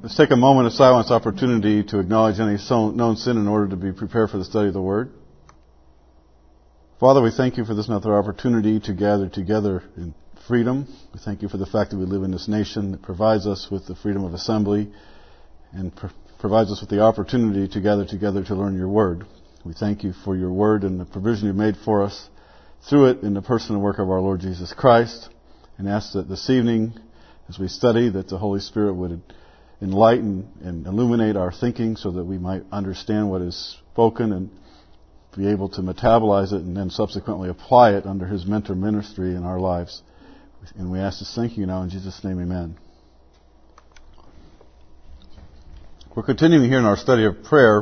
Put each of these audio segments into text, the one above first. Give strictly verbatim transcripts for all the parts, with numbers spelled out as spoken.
Let's take a moment of silence opportunity to acknowledge any so- known sin in order to be prepared for the study of the Word. Father, we thank you for this another opportunity to gather together in freedom. We thank you for the fact that we live in this nation that provides us with the freedom of assembly and pr- provides us with the opportunity to gather together to learn your Word. We thank you for your Word and the provision you've made for us through it in the person and work of our Lord Jesus Christ, and ask that this evening, as we study, that the Holy Spirit would enlighten and illuminate our thinking so that we might understand what is spoken and be able to metabolize it and then subsequently apply it under his mentor ministry in our lives. And we ask this thank you now in Jesus' name, amen. We're continuing here in our study of prayer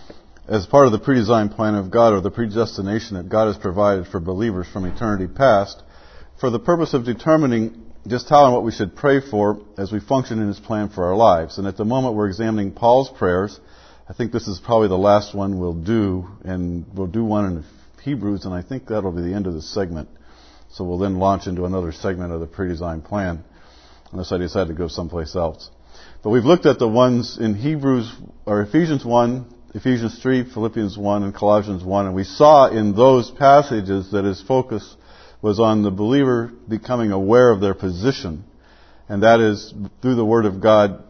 as part of the pre-designed plan of God, or the predestination that God has provided for believers from eternity past, for the purpose of determining just how and what we should pray for as we function in his plan for our lives. And at the moment we're examining Paul's prayers. I think this is probably the last one we'll do, and we'll do one in Hebrews, and I think that'll be the end of the segment. So we'll then launch into another segment of the pre-designed plan, unless I decide to go someplace else. But we've looked at the ones in Hebrews, or Ephesians one, Ephesians three, Philippians one, and Colossians one, and we saw in those passages that his focus was on the believer becoming aware of their position, and that is through the Word of God,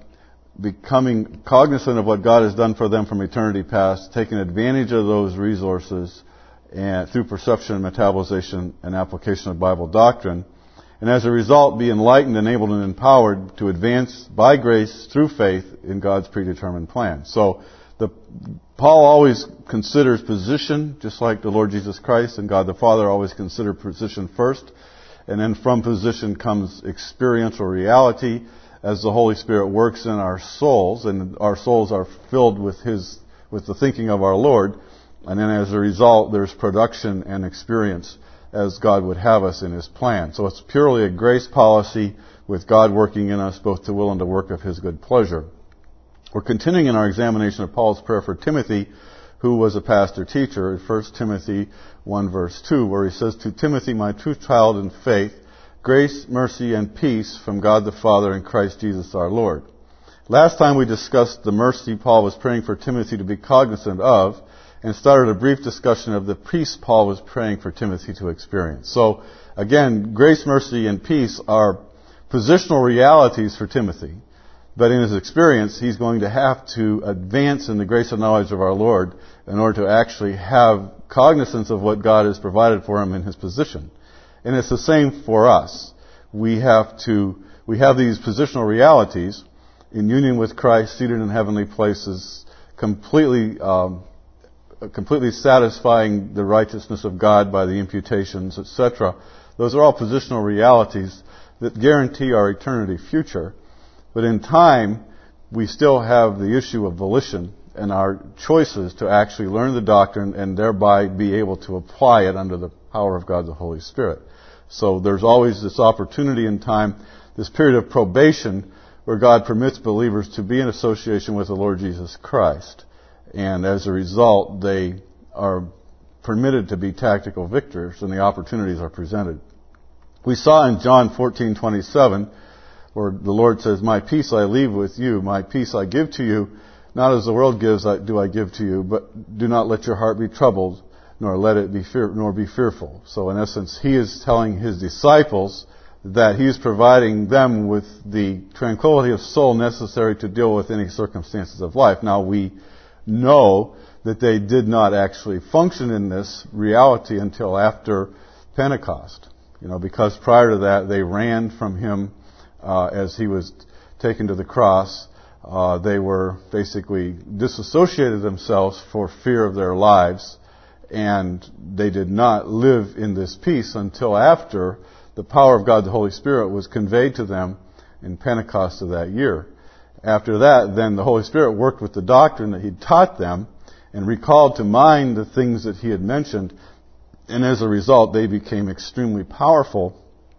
becoming cognizant of what God has done for them from eternity past, taking advantage of those resources and through perception and metabolization and application of Bible doctrine, and as a result be enlightened, enabled, and empowered to advance by grace through faith in God's predetermined plan. So the, Paul always considers position, just like the Lord Jesus Christ and God the Father always consider position first, and then from position comes experiential reality as the Holy Spirit works in our souls, and our souls are filled with His, with the thinking of our Lord, and then as a result there's production and experience as God would have us in His plan. So it's purely a grace policy with God working in us both to will and to work of His good pleasure. We're continuing in our examination of Paul's prayer for Timothy, who was a pastor teacher, in First Timothy one verse two, where he says, "To Timothy, my true child in faith, grace, mercy, and peace from God the Father and Christ Jesus our Lord." Last time we discussed the mercy Paul was praying for Timothy to be cognizant of, and started a brief discussion of the peace Paul was praying for Timothy to experience. So, again, grace, mercy, and peace are positional realities for Timothy. But in his experience, he's going to have to advance in the grace and knowledge of our Lord in order to actually have cognizance of what God has provided for him in his position. And it's the same for us. We have to, we have these positional realities in union with Christ, seated in heavenly places, completely, um, completely satisfying the righteousness of God by the imputations, et cetera. Those are all positional realities that guarantee our eternity future. But in time, we still have the issue of volition and our choices to actually learn the doctrine and thereby be able to apply it under the power of God the Holy Spirit. So there's always this opportunity in time, this period of probation, where God permits believers to be in association with the Lord Jesus Christ. And as a result, they are permitted to be tactical victors, and the opportunities are presented. We saw in John fourteen twenty-seven, where the Lord says, "My peace I leave with you, my peace I give to you. Not as the world gives do I give to you, but do not let your heart be troubled, nor let it be fear, nor be fearful." So in essence, he is telling his disciples that he is providing them with the tranquility of soul necessary to deal with any circumstances of life. Now we know that they did not actually function in this reality until after Pentecost. You know, because prior to that they ran from him uh, as he was taken to the cross. Uh, they were basically disassociated themselves for fear of their lives, and they did not live in this peace until after the power of God the Holy Spirit was conveyed to them in Pentecost of that year. After that, then the Holy Spirit worked with the doctrine that He'd taught them and recalled to mind the things that He had mentioned, and as a result, they became extremely powerful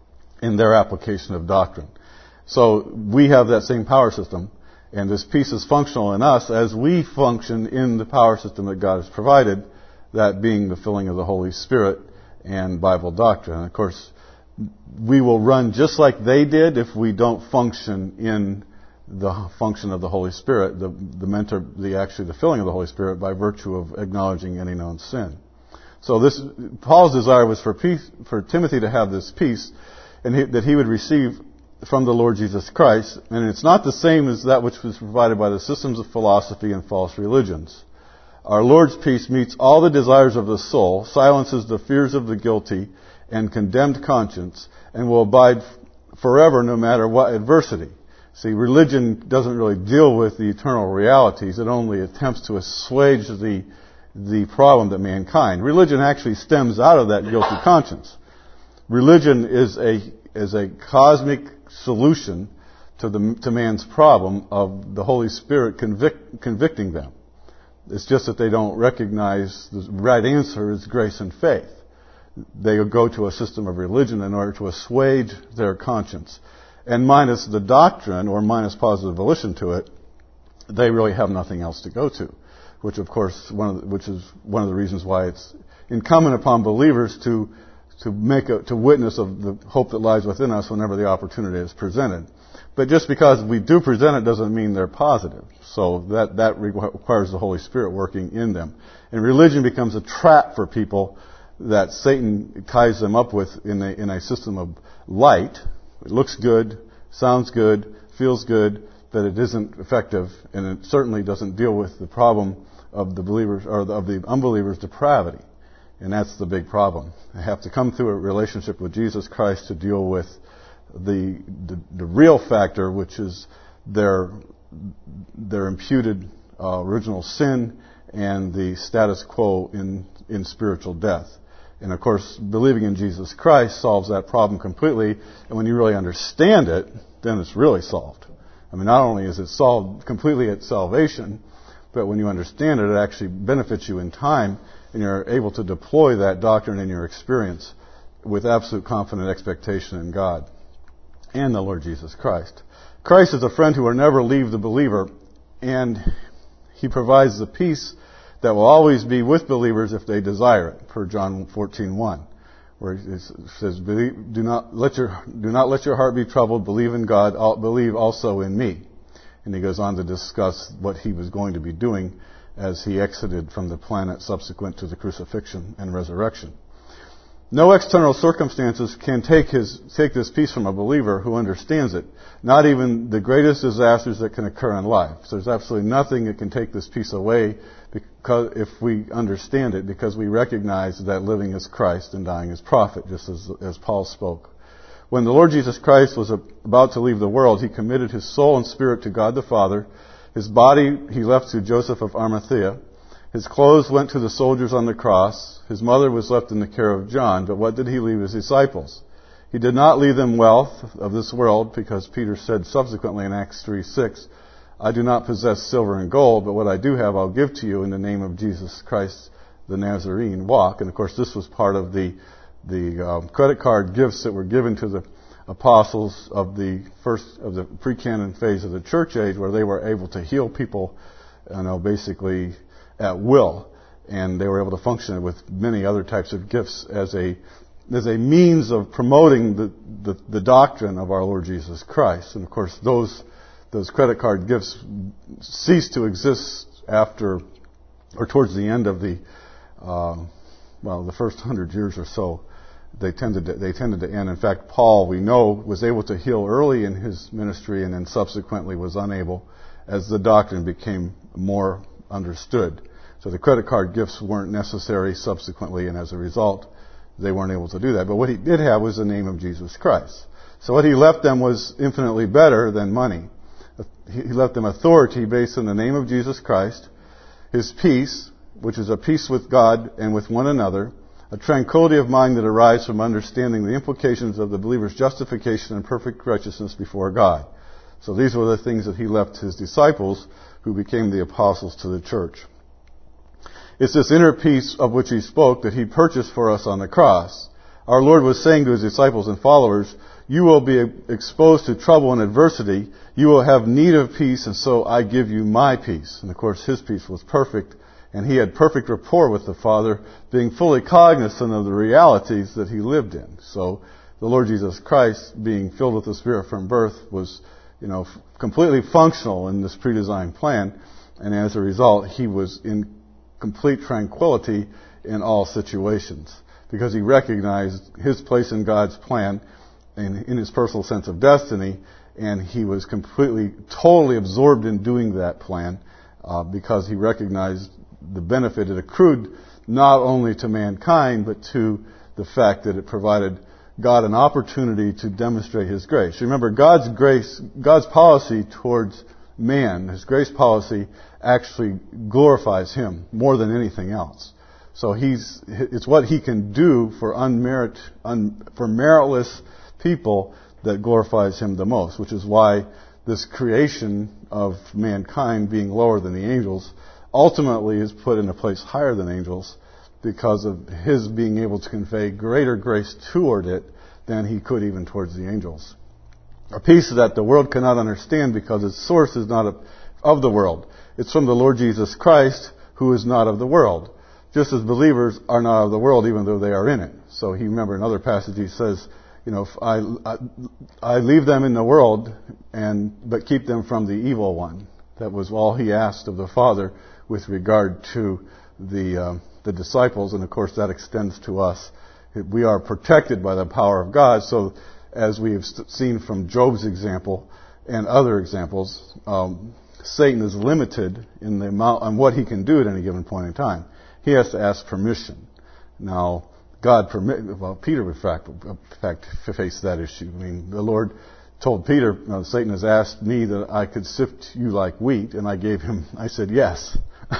in their application of doctrine. So we have that same power system, and this peace is functional in us as we function in the power system that God has provided, that being the filling of the Holy Spirit and Bible doctrine. And of course, we will run just like they did if we don't function in the function of the Holy Spirit, the, the mentor, the actually the filling of the Holy Spirit by virtue of acknowledging any known sin. So this, Paul's desire was for peace, for Timothy to have this peace, and he, that he would receive from the Lord Jesus Christ. And it's not the same as that which was provided by the systems of philosophy and false religions. Our Lord's peace meets all the desires of the soul, silences the fears of the guilty and condemned conscience, and will abide forever no matter what adversity. See, religion doesn't really deal with the eternal realities. It only attempts to assuage the the problem that mankind. Religion actually stems out of that guilty conscience. Religion is a is a cosmic solution to the to man's problem of the Holy Spirit convict, convicting them. It's just that they don't recognize the right answer is grace and faith. They go to a system of religion in order to assuage their conscience. And minus the doctrine, or minus positive volition to it, they really have nothing else to go to. Which, of course, one of the, which is one of the reasons why it's incumbent upon believers to to make a, to witness of the hope that lies within us whenever the opportunity is presented. But just because we do present it doesn't mean they're positive. So that that requires the Holy Spirit working in them. And religion becomes a trap for people that Satan ties them up with in a in a system of light. It looks good, sounds good, feels good, that it isn't effective, and it certainly doesn't deal with the problem of the believers or of the unbelievers' depravity. And that's the big problem. They have to come through a relationship with Jesus Christ to deal with the the, the real factor, which is their their imputed uh, original sin and the status quo in in spiritual death. And of course, believing in Jesus Christ solves that problem completely. And when you really understand it, then it's really solved. I mean, not only is it solved completely at salvation, but when you understand it, it actually benefits you in time, and you're able to deploy that doctrine in your experience with absolute confident expectation in God and the Lord Jesus Christ. Christ is a friend who will never leave the believer, and He provides the peace that will always be with believers if they desire it, per John fourteen one, where it says, "Do not let your do not let your heart be troubled. Believe in God. Believe also in me." And he goes on to discuss what he was going to be doing as he exited from the planet subsequent to the crucifixion and resurrection. No external circumstances can take his take this peace from a believer who understands it. Not even the greatest disasters that can occur in life. So there's absolutely nothing that can take this peace away because if we understand it, because we recognize that living is Christ and dying is profit, just as, as Paul spoke. When the Lord Jesus Christ was about to leave the world, He committed His soul and spirit to God the Father. His body He left to Joseph of Arimathea. His clothes went to the soldiers on the cross. His mother was left in the care of John. But what did He leave His disciples? He did not leave them wealth of this world, because Peter said subsequently in Acts three six, "I do not possess silver and gold, but what I do have I'll give to you in the name of Jesus Christ the Nazarene. Walk." And of course this was part of the the um, credit card gifts that were given to the apostles of the first of the pre-canon phase of the church age, where they were able to heal people, you know, basically at will, and they were able to function with many other types of gifts as a as a means of promoting the, the, the doctrine of our Lord Jesus Christ. And of course, those those credit card gifts ceased to exist after or towards the end of the uh, well, the first hundred years or so. They tended to, they tended to end. In fact, Paul, we know, was able to heal early in his ministry, and then subsequently was unable as the doctrine became more understood. So the credit card gifts weren't necessary subsequently, and as a result, they weren't able to do that. But what he did have was the name of Jesus Christ. So what he left them was infinitely better than money. He left them authority based on the name of Jesus Christ, His peace, which is a peace with God and with one another, a tranquility of mind that arises from understanding the implications of the believer's justification and perfect righteousness before God. So these were the things that he left his disciples, who became the apostles to the church. It's this inner peace of which he spoke that he purchased for us on the cross. Our Lord was saying to his disciples and followers, "You will be exposed to trouble and adversity. You will have need of peace, and so I give you my peace." And of course, his peace was perfect, and he had perfect rapport with the Father, being fully cognizant of the realities that he lived in. So the Lord Jesus Christ, being filled with the Spirit from birth, was you know, f- completely functional in this pre-designed plan. And as a result, he was in complete tranquility in all situations because he recognized his place in God's plan and in his personal sense of destiny, and he was completely, totally absorbed in doing that plan uh, because he recognized the benefit it accrued not only to mankind, but to the fact that it provided God an opportunity to demonstrate His grace. Remember, God's grace, God's policy towards man, His grace policy, actually glorifies Him more than anything else. So He's, it's what He can do for unmerit, un, for meritless people that glorifies Him the most, which is why this creation of mankind being lower than the angels ultimately is put in a place higher than angels because of His being able to convey greater grace toward it than He could even towards the angels. A piece that the world cannot understand because its source is not of the world. It's from the Lord Jesus Christ, who is not of the world. Just as believers are not of the world, even though they are in it. So he, remember, in another passage he says, you know, I, I, I leave them in the world, and but keep them from the evil one. That was all he asked of the Father with regard to the uh, the disciples, and of course that extends to us. We are protected by the power of God. So, as we have seen from Job's example and other examples, um, Satan is limited in the amount on what he can do at any given point in time. He has to ask permission. Now, God permit. Well, Peter, in fact, in fact, faced that issue. I mean, the Lord told Peter, you know, Satan has asked me that I could sift you like wheat, and I gave him. I said yes.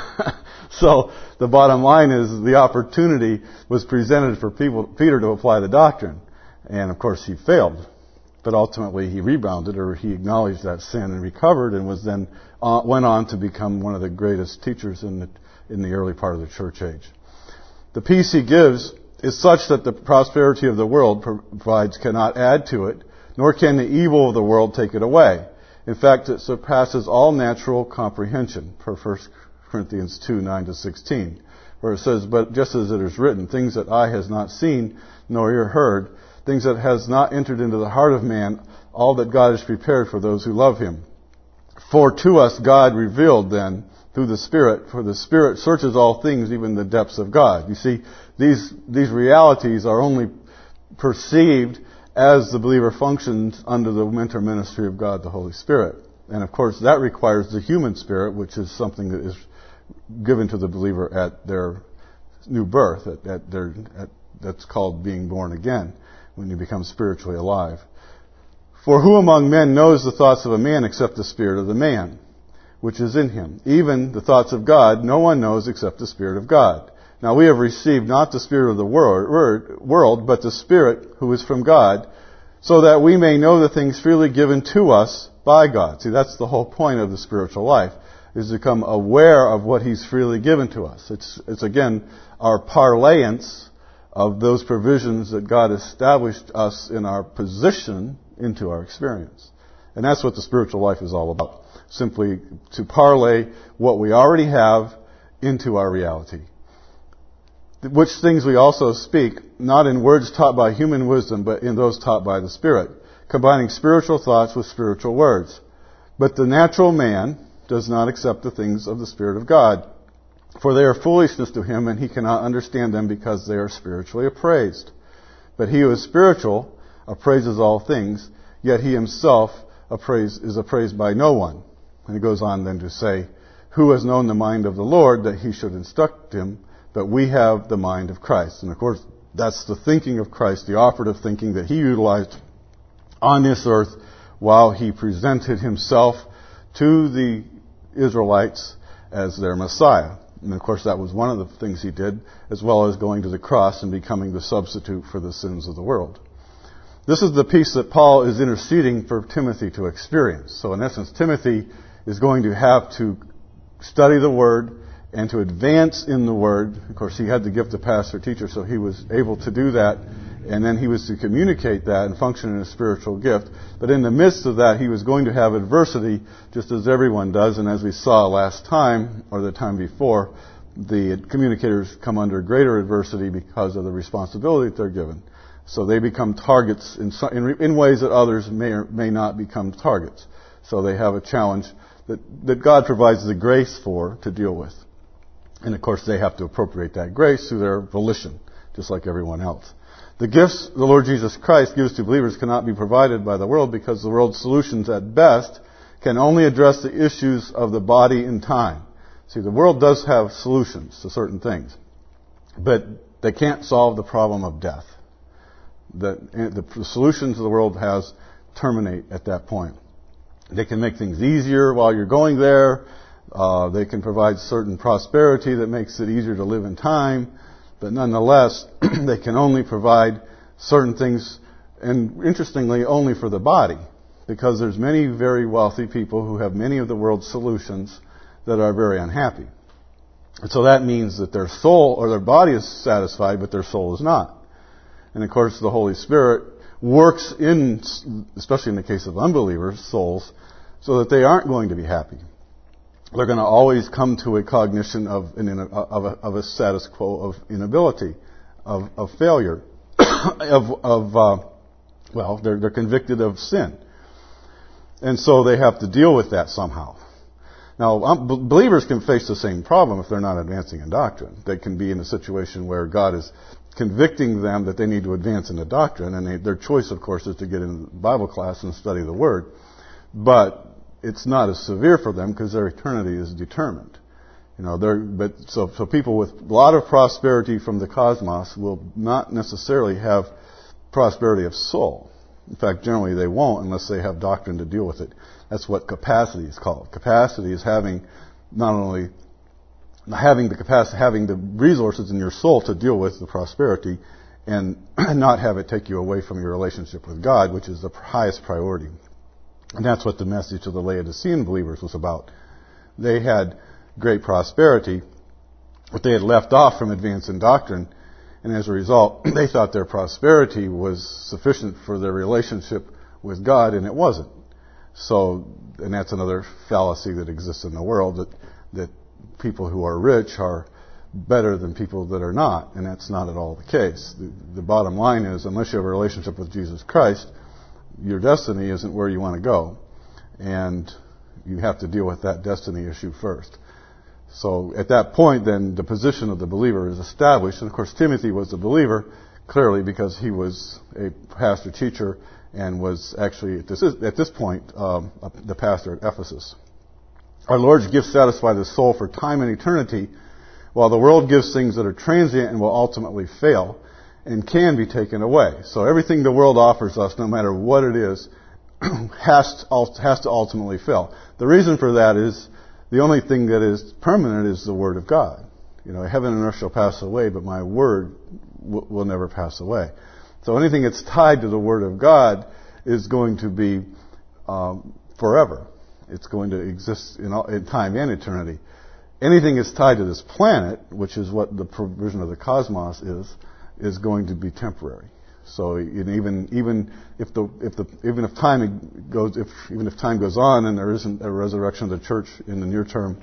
So the bottom line is the opportunity was presented for people, Peter to apply the doctrine, and of course he failed. But ultimately he rebounded, or he acknowledged that sin and recovered, and was then uh, went on to become one of the greatest teachers in the in the early part of the church age. The peace he gives is such that the prosperity of the world provides cannot add to it, nor can the evil of the world take it away. In fact, it surpasses all natural comprehension, per First Corinthians two, nine to sixteen, where it says, but just as it is written, things that eye has not seen, nor ear heard, things that has not entered into the heart of man, all that God has prepared for those who love Him. For to us God revealed then through the Spirit, for the Spirit searches all things, even the depths of God. You see, these these realities are only perceived as the believer functions under the mentor ministry of God, the Holy Spirit. And of course, that requires the human spirit, which is something that is given to the believer at their new birth, at, at their at, that's called being born again, when you become spiritually alive. For who among men knows the thoughts of a man except the spirit of the man, which is in him? Even the thoughts of God no one knows except the Spirit of God. Now we have received not the spirit of the world, world, but the Spirit who is from God, so that we may know the things freely given to us by God. See, that's the whole point of the spiritual life, is to become aware of what He's freely given to us. It's, it's again, our parlayance of those provisions that God established us in our position into our experience. And that's what the spiritual life is all about. Simply to parlay what we already have into our reality. Which things we also speak, not in words taught by human wisdom, but in those taught by the Spirit, combining spiritual thoughts with spiritual words. But the natural man does not accept the things of the Spirit of God, for they are foolishness to him, and he cannot understand them because they are spiritually appraised. But he who is spiritual appraises all things, yet he himself appraise, is appraised by no one. And he goes on then to say, who has known the mind of the Lord that he should instruct him? But we have the mind of Christ. And of course, that's the thinking of Christ, the operative thinking that He utilized on this earth while He presented Himself to the Israelites as their Messiah. And of course, that was one of the things He did, as well as going to the cross and becoming the substitute for the sins of the world. This is the peace that Paul is interceding for Timothy to experience. So in essence, Timothy is going to have to study the Word and to advance in the Word. Of course, he had the gift of pastor-teacher, so he was able to do that. And then he was to communicate that and function in a spiritual gift. But in the midst of that, he was going to have adversity, just as everyone does. And as we saw last time, or the time before, the communicators come under greater adversity because of the responsibility that they're given. So they become targets in, in, in ways that others may or may not become targets. So they have a challenge that, that God provides the grace for to deal with. And of course they have to appropriate that grace through their volition, just like everyone else. The gifts the Lord Jesus Christ gives to believers cannot be provided by the world because the world's solutions at best can only address the issues of the body in time. See, the world does have solutions to certain things, but they can't solve the problem of death. The, the solutions the world has terminate at that point. They can make things easier while you're going there. Uh, they can provide certain prosperity that makes it easier to live in time. But nonetheless, they can only provide certain things, and interestingly, only for the body. Because there's many very wealthy people who have many of the world's solutions that are very unhappy. And so that means that their soul or their body is satisfied, but their soul is not. And of course, the Holy Spirit works in, especially in the case of unbelievers' souls, so that they aren't going to be happy. They're going to always come to a cognition of an, of, a, of a status quo of inability, of, of failure, of, of uh, well, they're, they're convicted of sin. And so they have to deal with that somehow. Now, um, believers can face the same problem if they're not advancing in doctrine. They can be in a situation where God is convicting them that they need to advance in the doctrine, and they, their choice, of course, is to get in Bible class and study the Word. But it's not as severe for them because their eternity is determined. You know, they're, but so, so people with a lot of prosperity from the cosmos will not necessarily have prosperity of soul. In fact, generally they won't unless they have doctrine to deal with it. That's what capacity is called. Capacity is having not only having the capacity, having the resources in your soul to deal with the prosperity, and not have it take you away from your relationship with God, which is the highest priority. And that's what the message of the Laodicean believers was about. They had great prosperity, but they had left off from advancing doctrine, and as a result, they thought their prosperity was sufficient for their relationship with God, and it wasn't. So, and that's another fallacy that exists in the world, that, that people who are rich are better than people that are not, and that's not at all the case. The, the bottom line is, unless you have a relationship with Jesus Christ, your destiny isn't where you want to go, and you have to deal with that destiny issue first. So at that point, then, the position of the believer is established. And of course, Timothy was a believer, clearly, because he was a pastor teacher and was actually, at this, at this point, um, the pastor at Ephesus. Our Lord's gifts satisfy the soul for time and eternity, while the world gives things that are transient and will ultimately fail and can be taken away. So everything the world offers us, no matter what it is, has to, has to ultimately fail. The reason for that is the only thing that is permanent is the Word of God. You know, heaven and earth shall pass away, but my Word w- will never pass away. So anything that's tied to the Word of God is going to be um, forever. It's going to exist in, all, in time and eternity. Anything that's tied to this planet, which is what the provision of the cosmos is, is going to be temporary. So even even if the if the even if time goes if even if time goes on and there isn't a resurrection of the church in the near term,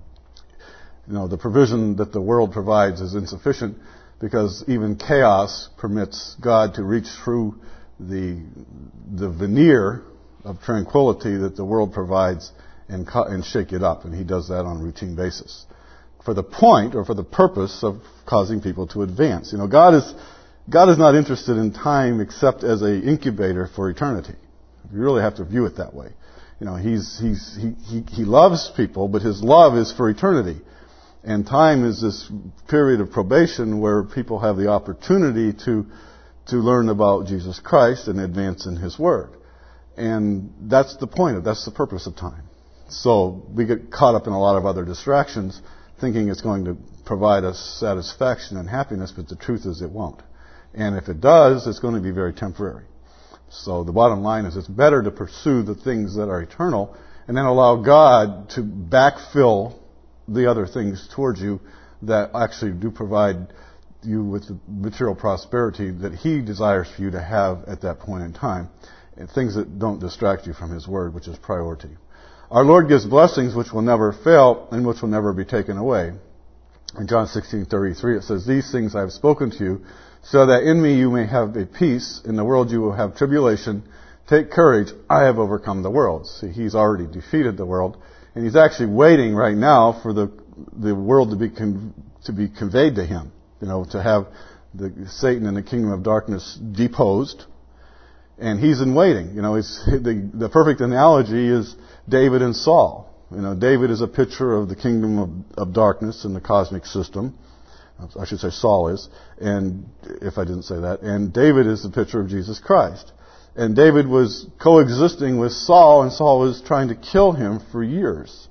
you know, the provision that the world provides is insufficient, because even chaos permits God to reach through the the veneer of tranquility that the world provides and and shake it up, and He does that on a routine basis for the point or for the purpose of causing people to advance. You know, God is God is not interested in time except as an incubator for eternity. You really have to view it that way. You know, he's, he's, he, he, he loves people, but His love is for eternity. And time is this period of probation where people have the opportunity to, to learn about Jesus Christ and advance in His Word. And that's the point of, that's the purpose of time. So we get caught up in a lot of other distractions thinking it's going to provide us satisfaction and happiness, but the truth is it won't. And if it does, it's going to be very temporary. So the bottom line is it's better to pursue the things that are eternal and then allow God to backfill the other things towards you that actually do provide you with the material prosperity that He desires for you to have at that point in time. And things that don't distract you from His Word, which is priority. Our Lord gives blessings which will never fail and which will never be taken away. In John sixteen thirty-three it says, "These things I have spoken to you, so that in me you may have a peace. In the world you will have tribulation. Take courage, I have overcome the world. See, he's already defeated the world, and he's actually waiting right now for the the world to be con- to be conveyed to him. You know, to have the Satan and the kingdom of darkness deposed, and he's in waiting. You know, it's the the perfect analogy is David and Saul. You know, David is a picture of the kingdom of, of darkness in the cosmic system. I should say Saul is, and if I didn't say that, and David is the picture of Jesus Christ. And David was coexisting with Saul, and Saul was trying to kill him for years.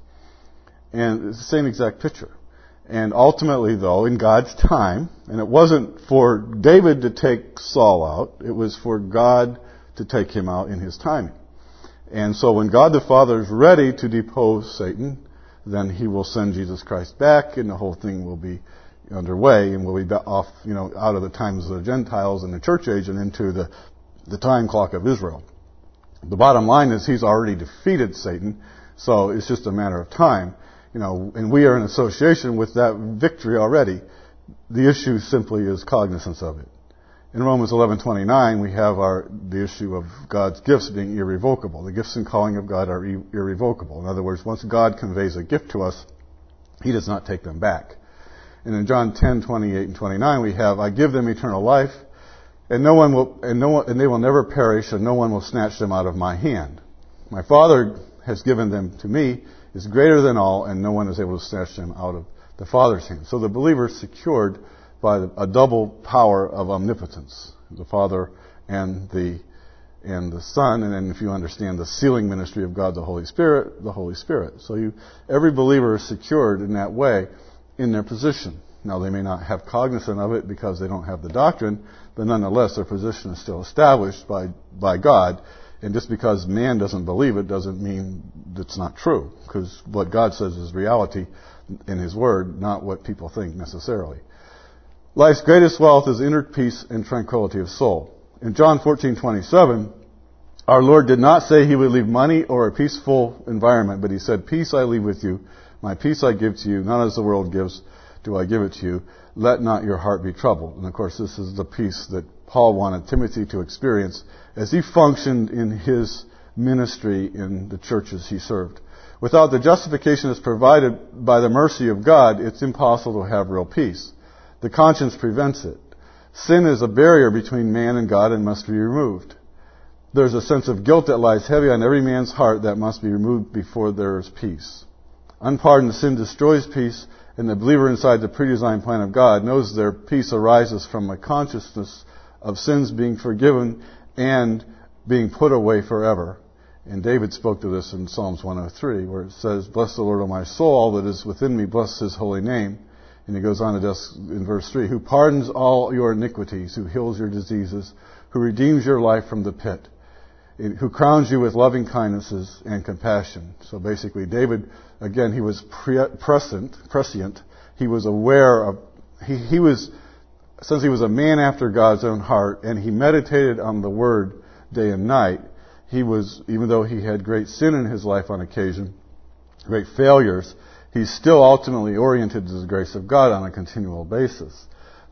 And it's the same exact picture. And ultimately, though, in God's time, and it wasn't for David to take Saul out, it was for God to take him out in his timing. And so when God the Father is ready to depose Satan, then he will send Jesus Christ back, and the whole thing will be underway, and we'll be off, you know, out of the times of the Gentiles and the church age and into the, the time clock of Israel. The bottom line is he's already defeated Satan, so it's just a matter of time. You know, and we are in association with that victory already. The issue simply is cognizance of it. In Romans eleven twenty-nine, we have our the issue of God's gifts being irrevocable. The gifts and calling of God are ir- irrevocable. In other words, once God conveys a gift to us, He does not take them back. And in John ten twenty-eight and twenty-nine, we have, I give them eternal life, and no one will, and no one, and they will never perish, and no one will snatch them out of my hand. My Father has given them to me, is greater than all, and no one is able to snatch them out of the Father's hand. So the believer is secured by a double power of omnipotence, the Father and the and the Son, and then if you understand the sealing ministry of God, the Holy Spirit, the Holy Spirit. So you, every believer is secured in that way in their position. Now they may not have cognizance of it because they don't have the doctrine, but nonetheless their position is still established by by God. And just because man doesn't believe it doesn't mean it's not true, because what God says is reality in His Word, not what people think necessarily. Life's greatest wealth is inner peace and tranquility of soul. In John fourteen twenty-seven, our Lord did not say He would leave money or a peaceful environment, but He said, peace I leave with you, my peace I give to you, not as the world gives do I give it to you. Let not your heart be troubled. And of course, this is the peace that Paul wanted Timothy to experience as he functioned in his ministry in the churches he served. Without the justification that's provided by the mercy of God, it's impossible to have real peace. The conscience prevents it. Sin is a barrier between man and God and must be removed. There's a sense of guilt that lies heavy on every man's heart that must be removed before there is peace. Unpardoned sin destroys peace, and the believer inside the predesigned plan of God knows their peace arises from a consciousness of sins being forgiven and being put away forever. And David spoke to this in Psalms one oh three, where it says, bless the Lord, O my soul, all that is within me, bless His holy name. And he goes on to this in verse three, who pardons all your iniquities, who heals your diseases, who redeems your life from the pit, who crowns you with loving kindnesses and compassion. So basically, David, again, he was pre- prescient, prescient. He was aware of, he, he was, since he was a man after God's own heart, and he meditated on the Word day and night, he was, even though he had great sin in his life on occasion, great failures, he's still ultimately oriented to the grace of God on a continual basis.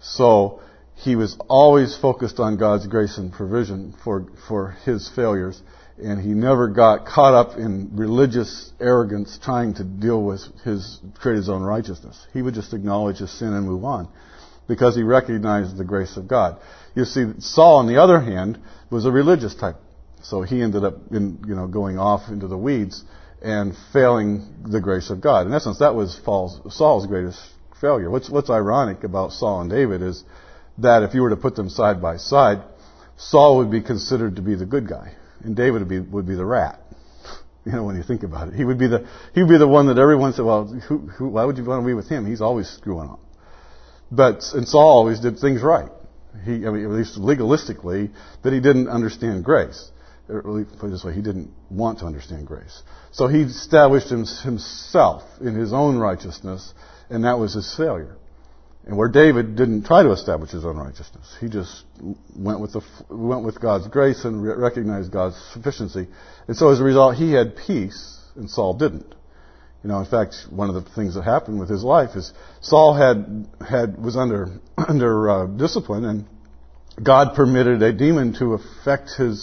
So he was always focused on God's grace and provision for, for his failures, and he never got caught up in religious arrogance trying to deal with his, create his own righteousness. He would just acknowledge his sin and move on, because he recognized the grace of God. You see, Saul, on the other hand, was a religious type. So he ended up in, you know, going off into the weeds and failing the grace of God. In essence, that was Saul's greatest failure. What's, what's ironic about Saul and David is that if you were to put them side by side, Saul would be considered to be the good guy, and David would be, would be the rat. You know, when you think about it, he would be the he would be the one that everyone said, "Well, who, who, why would you want to be with him? He's always screwing up." But and Saul always did things right. He, I mean, at least legalistically, but he didn't understand grace. Or put it this way, he didn't want to understand grace. So he established himself in his own righteousness, and that was his failure. And where David didn't try to establish his own righteousness, he just went with the went with God's grace and recognized God's sufficiency. And so as a result, he had peace, and Saul didn't. You know, in fact, one of the things that happened with his life is Saul had had was under under uh, discipline, and God permitted a demon to affect his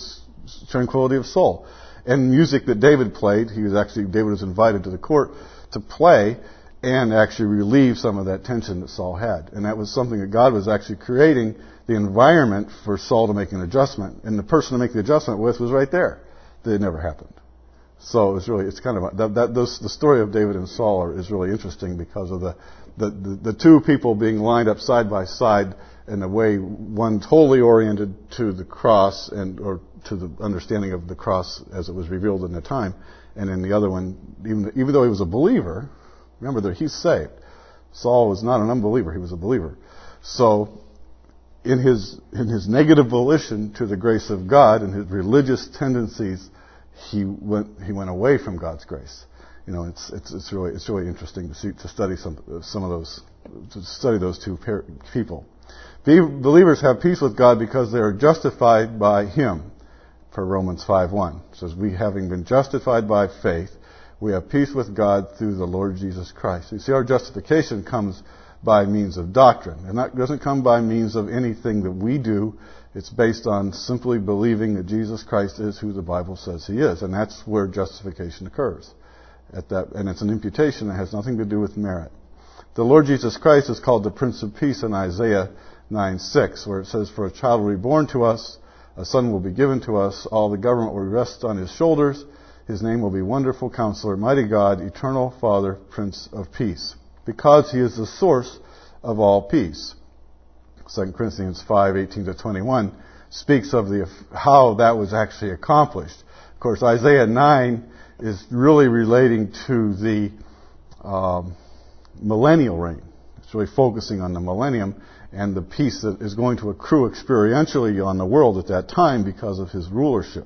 tranquility of soul. And music that David played, he was actually, David was invited to the court to play and actually relieve some of that tension that Saul had. And that was something that God was actually creating the environment for Saul to make an adjustment. And the person to make the adjustment with was right there. That it never happened. So it was really, it's kind of, that, that, those, the story of David and Saul are, is really interesting because of the, the, the, the two people being lined up side by side in a way, one totally oriented to the cross and, or to the understanding of the cross as it was revealed in the time, and then the other one, even even though he was a believer, remember that he's saved. Saul was not an unbeliever; he was a believer. So, in his in his negative volition to the grace of God and his religious tendencies, he went he went away from God's grace. You know, it's it's it's really it's really interesting to see to study some some of those to study those two pair, people. Believers have peace with God because they are justified by Him. For Romans five one. It says, we having been justified by faith, we have peace with God through the Lord Jesus Christ. You see, our justification comes by means of doctrine. And that doesn't come by means of anything that we do. It's based on simply believing that Jesus Christ is who the Bible says He is. And that's where justification occurs. At that, and it's an imputation that has nothing to do with merit. The Lord Jesus Christ is called the Prince of Peace in Isaiah nine six, where it says, for a child will be born to us, a son will be given to us, all the government will rest on His shoulders. His name will be Wonderful Counselor, Mighty God, Eternal Father, Prince of Peace. Because He is the source of all peace. Second Corinthians five eighteen to twenty-one speaks of the how that was actually accomplished. Of course, Isaiah nine is really relating to the um, millennial reign. It's really focusing on the millennium and the peace that is going to accrue experientially on the world at that time because of His rulership.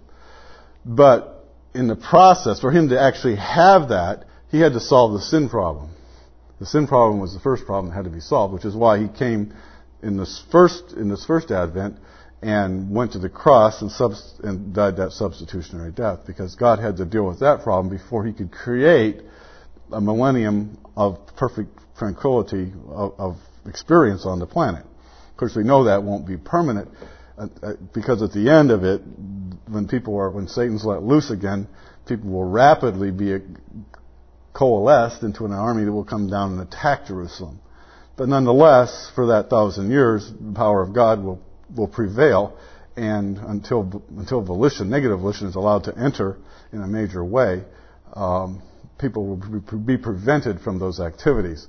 But in the process, for Him to actually have that, He had to solve the sin problem. The sin problem was the first problem that had to be solved, which is why He came in this first in this first advent and went to the cross and, subst- and died that substitutionary death, because God had to deal with that problem before He could create a millennium of perfect tranquility of, of experience on the planet. Of course, we know that won't be permanent uh, uh, because at the end of it, when people are when Satan's let loose again, people will rapidly be coalesced into an army that will come down and attack Jerusalem. But nonetheless, for that thousand years, the power of God will will prevail, and until until volition, negative volition, is allowed to enter in a major way, um, people will be prevented from those activities.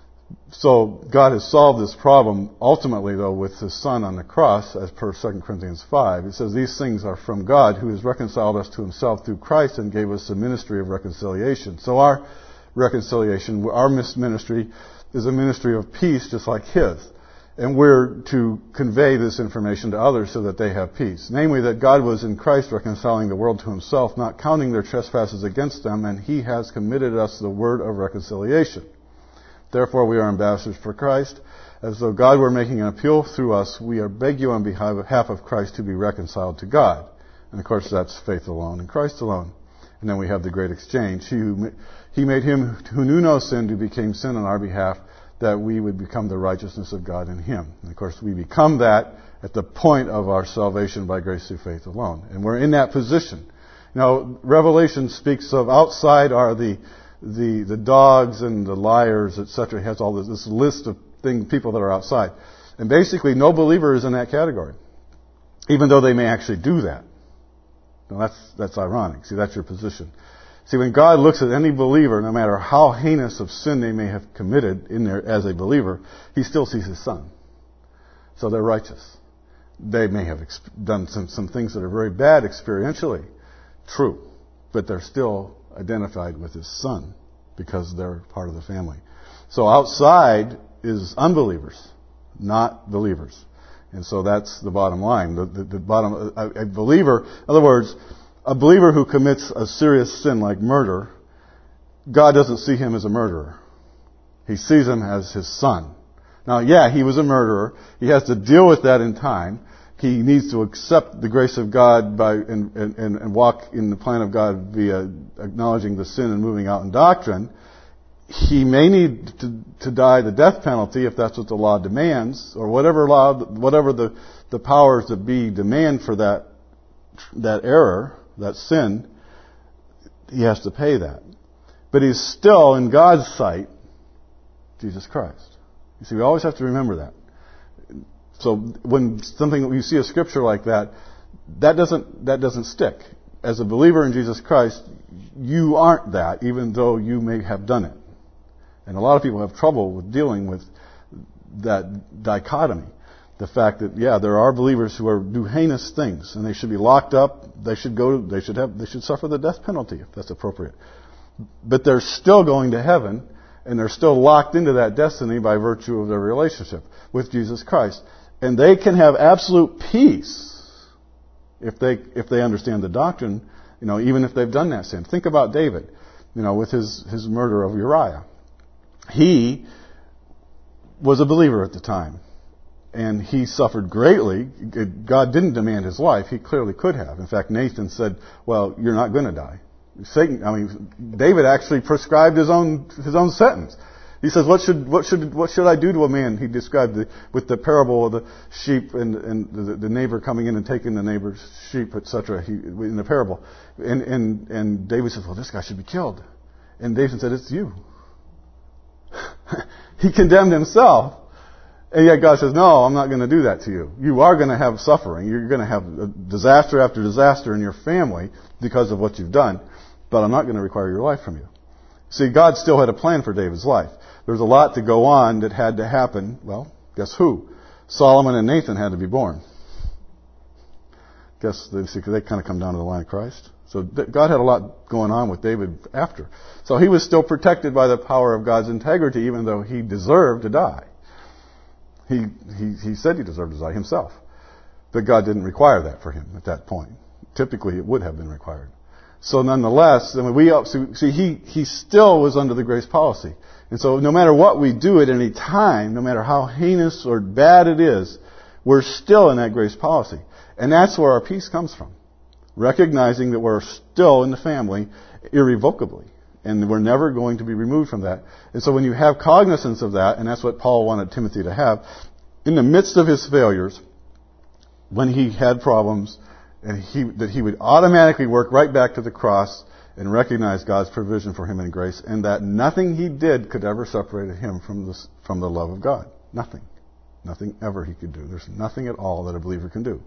So God has solved this problem ultimately, though, with His Son on the cross, as per Second Corinthians five. It says, these things are from God, who has reconciled us to Himself through Christ and gave us the ministry of reconciliation. So our reconciliation, our ministry, is a ministry of peace just like His. And we're to convey this information to others so that they have peace. Namely, that God was in Christ reconciling the world to Himself, not counting their trespasses against them, and He has committed us the word of reconciliation. Therefore, we are ambassadors for Christ. As though God were making an appeal through us, we are beg you on behalf of Christ to be reconciled to God. And of course, that's faith alone and Christ alone. And then we have the great exchange. He, who, he made Him who knew no sin to become sin on our behalf, that we would become the righteousness of God in Him. And of course, we become that at the point of our salvation by grace through faith alone. And we're in that position. Now, Revelation speaks of outside are the the the dogs and the liars, et cetera. It has all this, this list of things, people that are outside. And basically, no believer is in that category, even though they may actually do that. Now, that's that's ironic. See, that's your position. See, when God looks at any believer, no matter how heinous of sin they may have committed in there as a believer, He still sees His Son. So they're righteous. They may have exp- done some, some things that are very bad experientially, true, but they're still identified with His Son because they're part of the family. So outside is unbelievers, not believers. And so that's the bottom line. The, the, the bottom, a, a believer, in other words, a believer who commits a serious sin like murder, God doesn't see him as a murderer. He sees him as His Son. Now, yeah, he was a murderer. He has to deal with that in time. He needs to accept the grace of God by and, and, and walk in the plan of God via acknowledging the sin and moving out in doctrine. He may need to, to die the death penalty if that's what the law demands, or whatever law, whatever the, the powers that be demand for that that error, that sin, he has to pay that. But he's still, in God's sight, Jesus Christ. You see, we always have to remember that. So when something, you see a scripture like that, that doesn't, that doesn't stick. As a believer in Jesus Christ, you aren't that, even though you may have done it. And a lot of people have trouble with dealing with that dichotomy. The fact that, yeah, there are believers who are, do heinous things, and they should be locked up. They should go. They should have. They should suffer the death penalty if that's appropriate. But they're still going to heaven, and they're still locked into that destiny by virtue of their relationship with Jesus Christ. And they can have absolute peace if they if they understand the doctrine. You know, even if they've done that sin. Think about David. You know, with his his murder of Uriah. He was a believer at the time. And he suffered greatly. God didn't demand his life. He clearly could have. In fact, Nathan said, well, you're not going to die. Satan, I mean, David actually prescribed his own, his own sentence. He says, what should, what should, what should I do to a man? He described the, with the parable of the sheep and, and the, the neighbor coming in and taking the neighbor's sheep, et cetera. He, in the parable. And, and, and David says, well, this guy should be killed. And David said, it's you. He condemned himself. And yet God says, no, I'm not going to do that to you. You are going to have suffering. You're going to have disaster after disaster in your family because of what you've done. But I'm not going to require your life from you. See, God still had a plan for David's life. There's a lot to go on that had to happen. Well, guess who? Solomon and Nathan had to be born. Guess they, see, they kind of come down to the line of Christ. So God had a lot going on with David after. So he was still protected by the power of God's integrity, even though he deserved to die. He, he, he said he deserved to die himself. But God didn't require that for him at that point. Typically, it would have been required. So nonetheless, I mean, we, see, he, he still was under the grace policy. And so no matter what we do at any time, no matter how heinous or bad it is, we're still in that grace policy. And that's where our peace comes from. Recognizing that we're still in the family irrevocably. And we're never going to be removed from that. And so when you have cognizance of that, and that's what Paul wanted Timothy to have, in the midst of his failures, when he had problems, and he, that he would automatically work right back to the cross and recognize God's provision for him in grace, and that nothing he did could ever separate him from the, from the love of God. Nothing. Nothing ever he could do. There's nothing at all that a believer can do.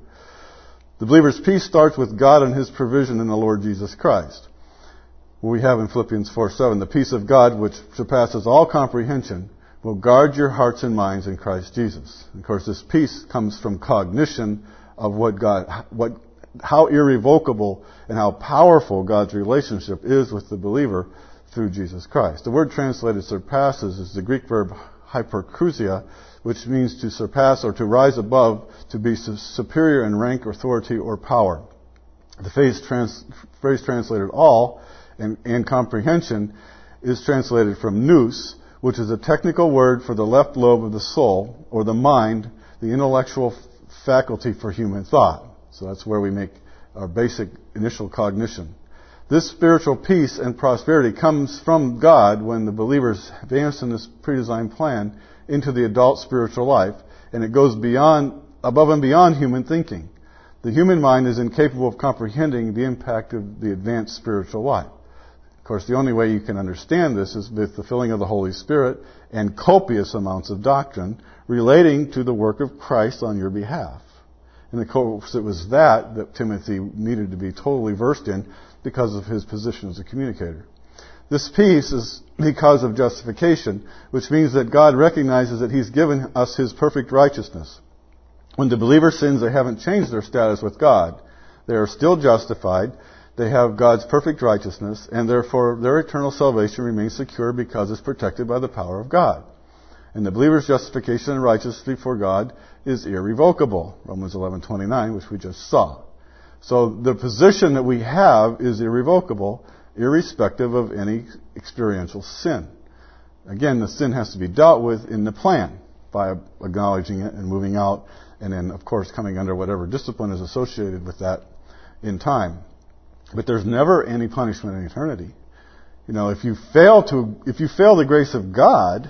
The believer's peace starts with God and his provision in the Lord Jesus Christ. What we have in Philippians four seven, the peace of God which surpasses all comprehension will guard your hearts and minds in Christ Jesus. And of course, this peace comes from cognition of what God, what, how irrevocable and how powerful God's relationship is with the believer through Jesus Christ. The word translated surpasses is the Greek verb hypercrusia, which means to surpass or to rise above, to be superior in rank, authority, or power. The phrase, trans, phrase translated all and, and comprehension is translated from nous, which is a technical word for the left lobe of the soul, or the mind, the intellectual faculty for human thought. So that's where we make our basic initial cognition. This spiritual peace and prosperity comes from God when the believers advance in this pre-designed plan into the adult spiritual life, and it goes beyond, above and beyond human thinking. The human mind is incapable of comprehending the impact of the advanced spiritual life. Of course, the only way you can understand this is with the filling of the Holy Spirit and copious amounts of doctrine relating to the work of Christ on your behalf. And of course, it was that that Timothy needed to be totally versed in because of his position as a communicator. This peace is because of justification, which means that God recognizes that He's given us His perfect righteousness. When the believer sins, they haven't changed their status with God. They are still justified. They have God's perfect righteousness, and therefore their eternal salvation remains secure because it's protected by the power of God. And the believer's justification and righteousness before God is irrevocable. Romans eleven twenty-nine, which we just saw. So the position that we have is irrevocable, irrespective of any experiential sin. Again, the sin has to be dealt with in the plan by acknowledging it and moving out, and then, of course, coming under whatever discipline is associated with that in time. But there's never any punishment in eternity. You know, if you fail to, if you fail the grace of God,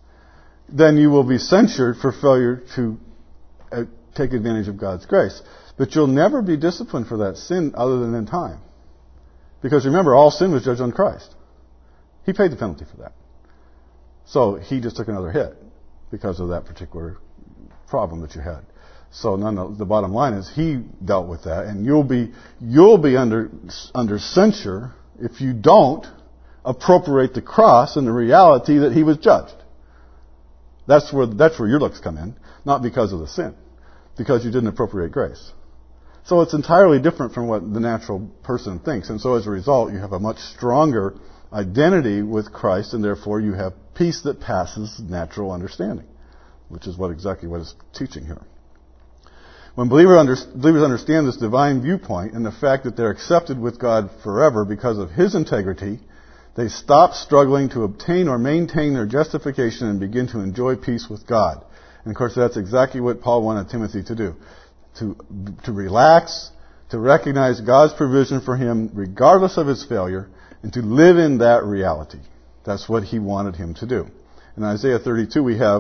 then you will be censured for failure to uh, take advantage of God's grace. But you'll never be disciplined for that sin other than in time. Because remember, all sin was judged on Christ. He paid the penalty for that. So he just took another hit because of that particular problem that you had. So none of, the bottom line is he dealt with that, and you'll be you'll be under under censure if you don't appropriate the cross and the reality that he was judged. That's where that's where your looks come in, not because of the sin, because you didn't appropriate grace. So it's entirely different from what the natural person thinks, and so as a result, you have a much stronger identity with Christ, and therefore you have peace that passes natural understanding, which is what exactly what it's teaching here. When believers understand this divine viewpoint and the fact that they're accepted with God forever because of His integrity, they stop struggling to obtain or maintain their justification and begin to enjoy peace with God. And of course, that's exactly what Paul wanted Timothy to do. To, to relax, to recognize God's provision for him regardless of his failure, and to live in that reality. That's what he wanted him to do. In Isaiah thirty-two we have,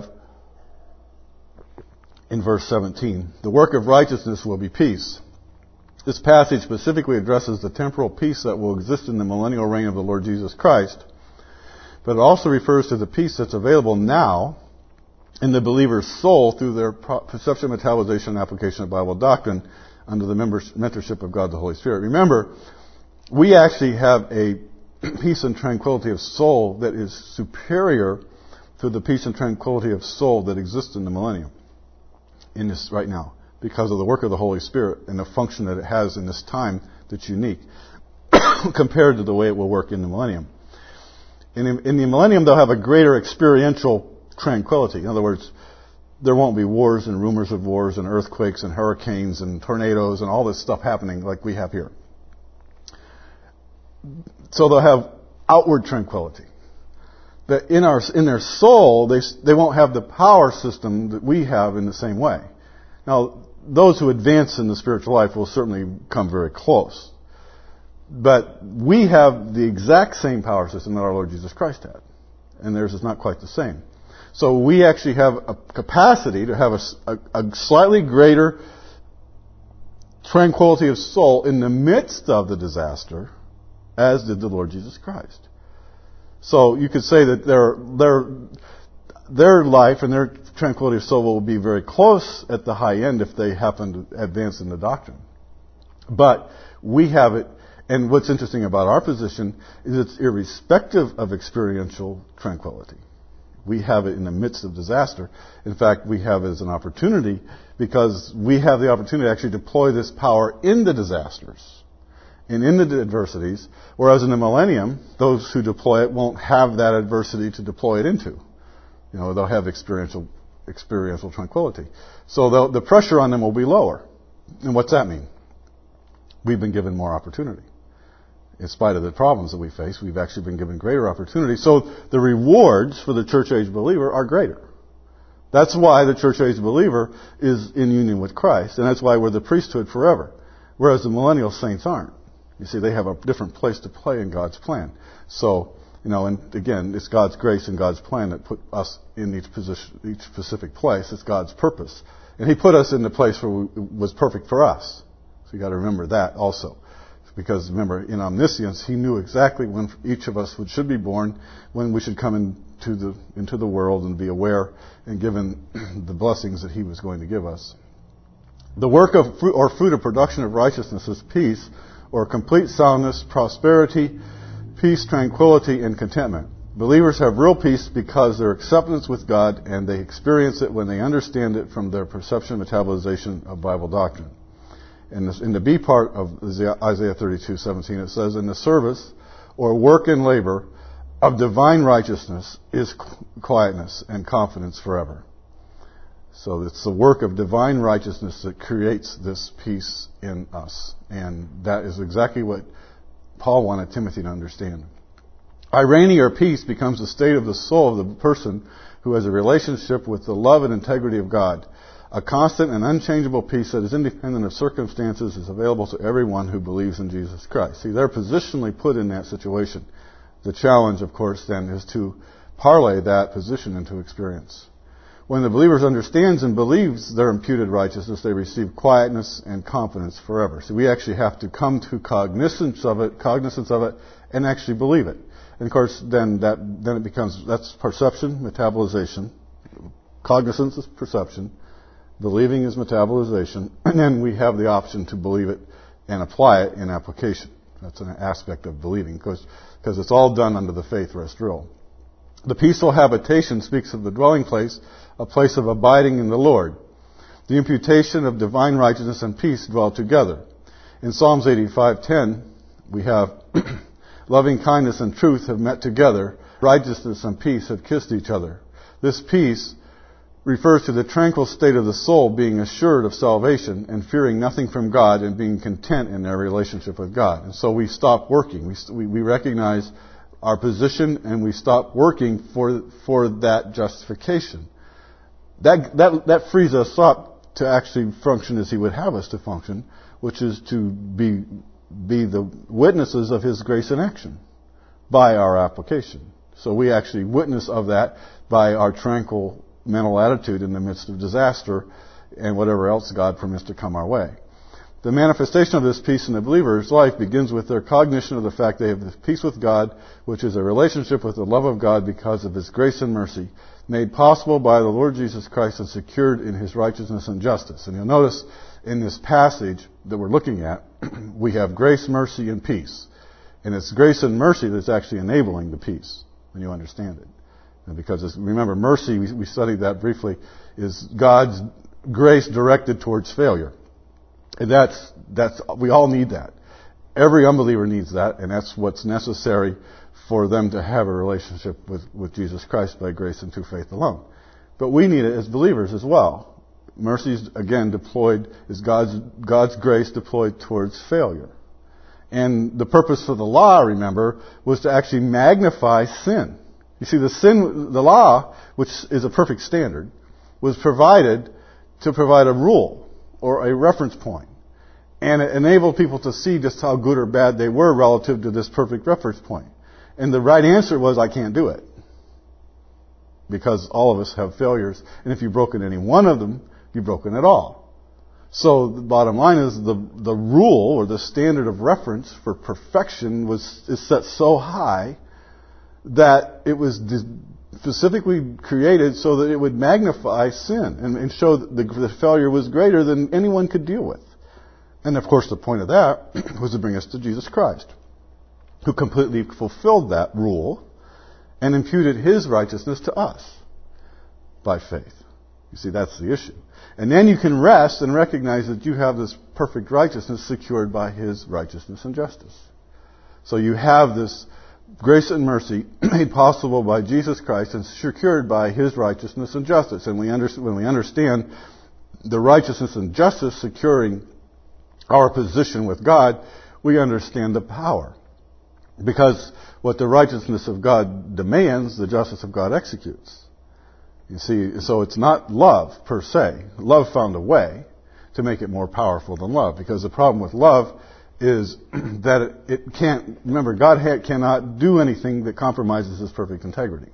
in verse seventeen, the work of righteousness will be peace. This passage specifically addresses the temporal peace that will exist in the millennial reign of the Lord Jesus Christ, but it also refers to the peace that's available now in the believer's soul through their perception, metabolization, and application of Bible doctrine under the mentorship of God the Holy Spirit. Remember, we actually have a peace and tranquility of soul that is superior to the peace and tranquility of soul that exists in the millennium, in this right now, because of the work of the Holy Spirit and the function that it has in this time that's unique compared to the way it will work in the millennium. In, in the millennium, they'll have a greater experiential tranquility. In other words, there won't be wars and rumors of wars and earthquakes and hurricanes and tornadoes and all this stuff happening like we have here. So they'll have outward tranquility. But in our in their soul, they they won't have the power system that we have in the same way. Now, those who advance in the spiritual life will certainly come very close. But we have the exact same power system that our Lord Jesus Christ had. And theirs is not quite the same. So we actually have a capacity to have a, a, a slightly greater tranquility of soul in the midst of the disaster, as did the Lord Jesus Christ. So you could say that their their their life and their tranquility of soul will be very close at the high end if they happen to advance in the doctrine. But we have it, and what's interesting about our position is it's irrespective of experiential tranquility. We have it in the midst of disaster. In fact, we have it as an opportunity because we have the opportunity to actually deploy this power in the disasters and in the adversities, whereas in the millennium, those who deploy it won't have that adversity to deploy it into. You know, they'll have experiential experiential tranquility. So the pressure on them will be lower. And what's that mean? We've been given more opportunity. In spite of the problems that we face, we've actually been given greater opportunity. So the rewards for the church-age believer are greater. That's why the church-age believer is in union with Christ, and that's why we're the priesthood forever, whereas the millennial saints aren't. You see, they have a different place to play in God's plan. So, you know, and again, it's God's grace and God's plan that put us in each position, each specific place. It's God's purpose. And He put us in the place where we, it was perfect for us. So you got to remember that also. Because remember, in omniscience, He knew exactly when each of us would, should be born, when we should come into the into the world and be aware and given the blessings that He was going to give us. The work of fruit, or fruit of production of righteousness is peace, or complete soundness, prosperity, peace, tranquility, and contentment. Believers have real peace because their acceptance with God, and they experience it when they understand it from their perception and metabolization of Bible doctrine. In, this, in the B part of Isaiah thirty-two seventeen, it says, "In the service or work and labor of divine righteousness is quietness and confidence forever." So it's the work of divine righteousness that creates this peace in us. And that is exactly what Paul wanted Timothy to understand. Irene, or peace, becomes the state of the soul of the person who has a relationship with the love and integrity of God. A constant and unchangeable peace that is independent of circumstances is available to everyone who believes in Jesus Christ. See, they're positionally put in that situation. The challenge, of course, then, is to parlay that position into experience. When the believer understands and believes their imputed righteousness, they receive quietness and confidence forever. So we actually have to come to cognizance of it, cognizance of it, and actually believe it. And of course, then that then it becomes that's perception, metabolization. Cognizance is perception, believing is metabolization, and then we have the option to believe it and apply it in application. That's an aspect of believing, because because it's all done under the faith rest rule. The peaceful habitation speaks of the dwelling place, a place of abiding in the Lord. The imputation of divine righteousness and peace dwell together. In Psalms eighty-five ten, we have loving kindness and truth have met together. Righteousness and peace have kissed each other. This peace refers to the tranquil state of the soul being assured of salvation and fearing nothing from God and being content in their relationship with God. And so we stop working. We, we, we recognize our position and we stop working for, for that justification. That, that, that frees us up to actually function as He would have us to function, which is to be, be the witnesses of His grace in action by our application. So we actually witness of that by our tranquil mental attitude in the midst of disaster and whatever else God permits to come our way. The manifestation of this peace in the believer's life begins with their cognition of the fact they have this peace with God, which is a relationship with the love of God because of His grace and mercy, made possible by the Lord Jesus Christ and secured in His righteousness and justice. And you'll notice in this passage that we're looking at, we have grace, mercy, and peace. And it's grace and mercy that's actually enabling the peace, when you understand it. And because, it's, remember, mercy, we, we studied that briefly, is God's grace directed towards failure. And that's, that's, we all need that. Every unbeliever needs that, and that's what's necessary for them to have a relationship with, with Jesus Christ by grace and through faith alone. But we need it as believers as well. Mercy is, again, deployed, is God's, God's grace deployed towards failure. And the purpose for the law, remember, was to actually magnify sin. You see, the sin, the law, which is a perfect standard, was provided to provide a rule or a reference point. And it enabled people to see just how good or bad they were relative to this perfect reference point. And the right answer was, I can't do it. Because all of us have failures. And if you've broken any one of them, you've broken it all. So the bottom line is the, the rule or the standard of reference for perfection was is set so high that it was specifically created so that it would magnify sin and, and show that the, the failure was greater than anyone could deal with. And of course the point of that was to bring us to Jesus Christ, who completely fulfilled that rule and imputed His righteousness to us by faith. You see, that's the issue. And then you can rest and recognize that you have this perfect righteousness secured by His righteousness and justice. So you have this grace and mercy made possible by Jesus Christ and secured by His righteousness and justice. And we under, when we understand the righteousness and justice securing our position with God, we understand the power. Because what the righteousness of God demands, the justice of God executes. You see, so it's not love per se. Love found a way to make it more powerful than love. Because the problem with love is that it, it can't, remember, God ha- cannot do anything that compromises His perfect integrity.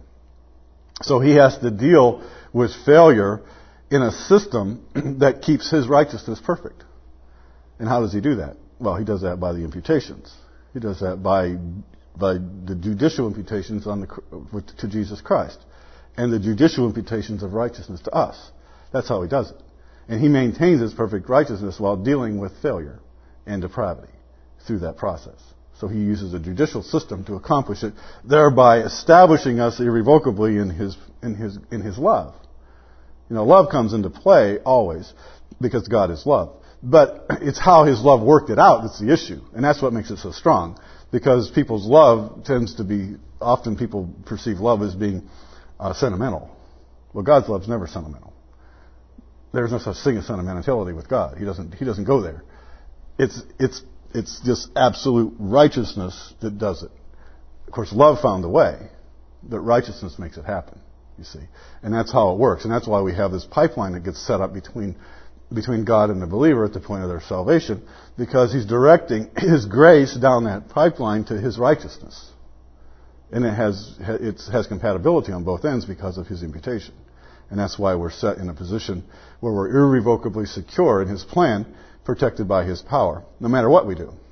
So He has to deal with failure in a system that keeps His righteousness perfect. And how does He do that? Well, He does that by the imputations. He does that by by the judicial imputations on the, to Jesus Christ. And the judicial imputations of righteousness to us. That's how He does it. And He maintains His perfect righteousness while dealing with failure and depravity through that process. So He uses a judicial system to accomplish it, thereby establishing us irrevocably in His in His in His love. You know, love comes into play always because God is love. But it's how His love worked it out that's the issue. And that's what makes it so strong. Because people's love tends to be, often people perceive love as being uh, sentimental. Well, God's love is never sentimental. There's no such thing as sentimentality with God. He doesn't, he doesn't go there. It's, it's, it's just absolute righteousness that does it. Of course, love found a way, but righteousness makes it happen, you see. And that's how it works. And that's why we have this pipeline that gets set up between between God and the believer at the point of their salvation, because He's directing His grace down that pipeline to His righteousness. And it has, it has compatibility on both ends because of His imputation. And that's why we're set in a position where we're irrevocably secure in His plan, protected by His power, no matter what we do.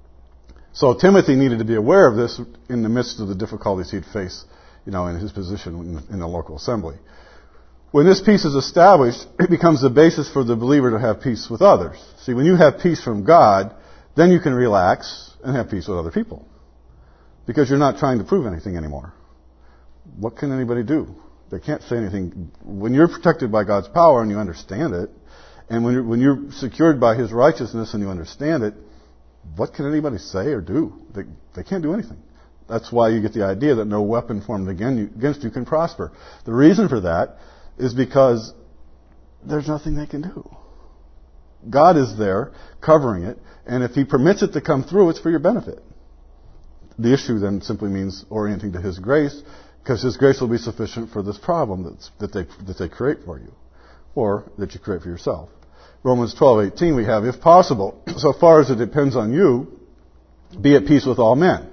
So Timothy needed to be aware of this in the midst of the difficulties he'd face, you know, in his position in, in the local assembly. When this peace is established, it becomes the basis for the believer to have peace with others. See, when you have peace from God, then you can relax and have peace with other people. Because you're not trying to prove anything anymore. What can anybody do? They can't say anything. When you're protected by God's power and you understand it, and when you're, when you're secured by His righteousness and you understand it, what can anybody say or do? They, they can't do anything. That's why you get the idea that no weapon formed against you can prosper. The reason for that is because there's nothing they can do. God is there covering it, and if He permits it to come through, it's for your benefit. The issue then simply means orienting to His grace, because His grace will be sufficient for this problem that's, that they that they create for you, or that you create for yourself. Romans twelve eighteen we have, if possible, so far as it depends on you, be at peace with all men.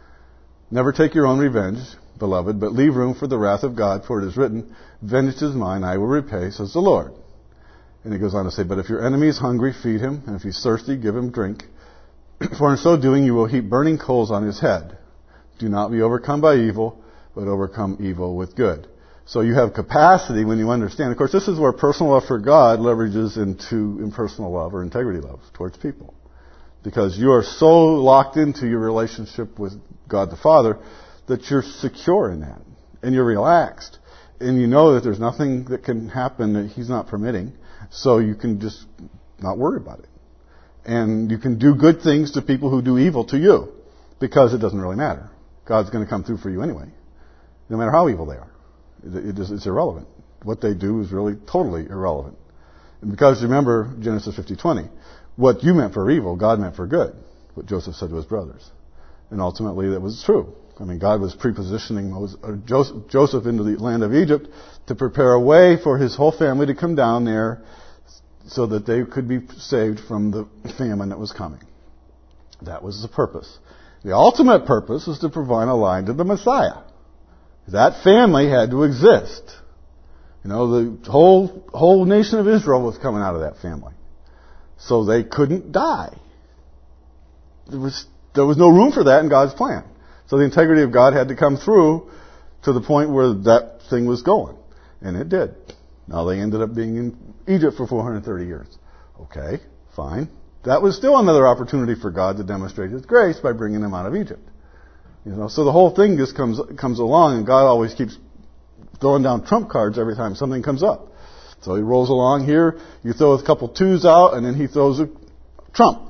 Never take your own revenge, beloved, but leave room for the wrath of God, for it is written, vengeance is mine, I will repay, says the Lord. And he goes on to say, but if your enemy is hungry, feed him, and if he's thirsty, give him drink. For in so doing you will heap burning coals on his head. Do not be overcome by evil, but overcome evil with good. So you have capacity when you understand. Of course, this is where personal love for God leverages into impersonal love or integrity love towards people. Because you are so locked into your relationship with God the Father that you're secure in that. And you're relaxed. And you know that there's nothing that can happen that He's not permitting. So you can just not worry about it. And you can do good things to people who do evil to you. Because it doesn't really matter. God's going to come through for you anyway. No matter how evil they are. It, it is, it's irrelevant. What they do is really totally irrelevant. And because remember Genesis fifty twenty. What you meant for evil, God meant for good. What Joseph said to his brothers. And ultimately that was true. I mean, God was prepositioning Moses, or Joseph, Joseph into the land of Egypt to prepare a way for his whole family to come down there so that they could be saved from the famine that was coming. That was the purpose. The ultimate purpose was to provide a line to the Messiah. That family had to exist. You know, the whole whole nation of Israel was coming out of that family. So they couldn't die. There was there was no room for that in God's plan. So the integrity of God had to come through to the point where that thing was going. And it did. Now they ended up being in Egypt for four hundred thirty years. Okay, fine. That was still another opportunity for God to demonstrate His grace by bringing them out of Egypt. You know, so the whole thing just comes comes along, and God always keeps throwing down trump cards every time something comes up. So He rolls along here, you throw a couple twos out, and then He throws a trump.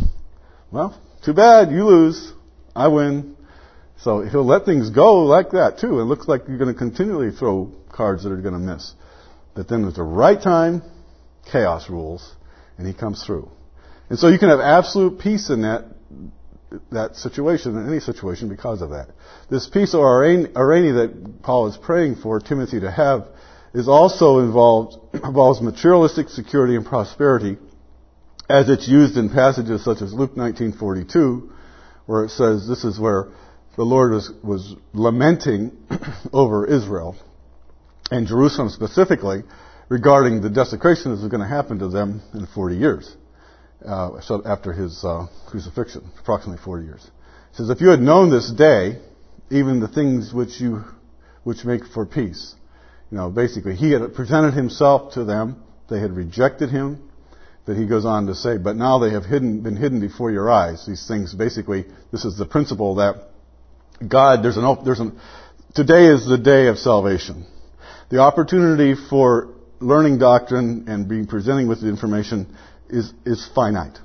Well, too bad, you lose, I win. So He'll let things go like that too. It looks like you're going to continually throw cards that are going to miss. But then at the right time, chaos rules, and He comes through. And so you can have absolute peace in that that situation, in any situation, because of that. This peace or areni that Paul is praying for Timothy to have is also involved involves materialistic security and prosperity, as it's used in passages such as Luke nineteen forty-two, where it says this is where the Lord was, was lamenting over Israel and Jerusalem specifically regarding the desecration that was going to happen to them in forty years. Uh, so after His uh, crucifixion, approximately forty years. It says, if you had known this day, even the things which you, which make for peace. You know, basically, He had presented Himself to them. They had rejected Him. That He goes on to say, but now they have hidden, been hidden before your eyes. These things, basically, this is the principle that God, there's an, there's an, today is the day of salvation. The opportunity for learning doctrine and being presenting with the information is, is finite.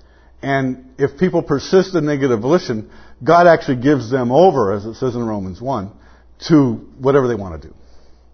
And if people persist in negative volition, God actually gives them over, as it says in Romans one, to whatever they want to do.